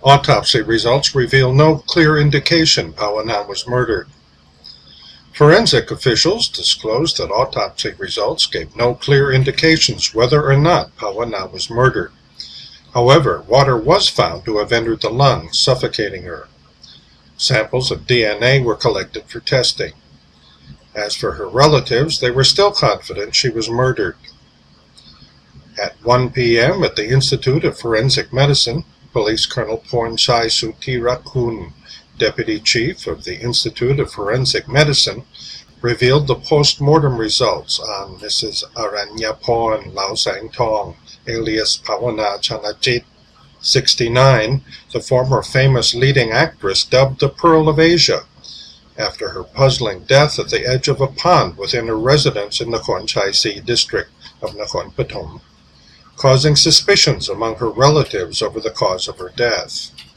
Autopsy results reveal no clear indication Pawanan was murdered. Forensic officials disclosed that autopsy results gave no clear indications whether or not Pawanan was murdered. However, water was found to have entered the lungs, suffocating her. Samples of DNA were collected for testing. As for her relatives, they were still confident she was murdered. At 1 p.m. at the Institute of Forensic Medicine, Police Colonel Pornchai Sutirakun, Deputy Chief of the Institute of Forensic Medicine, revealed the post-mortem results on Mrs. Aranyapon Laosangtong, alias Pawana Chanajit, 69, the former famous leading actress dubbed the Pearl of Asia, after her puzzling death at the edge of a pond within her residence in Nakhon Chai Si district of Nakhon Pathom, causing suspicions among her relatives over the cause of her death.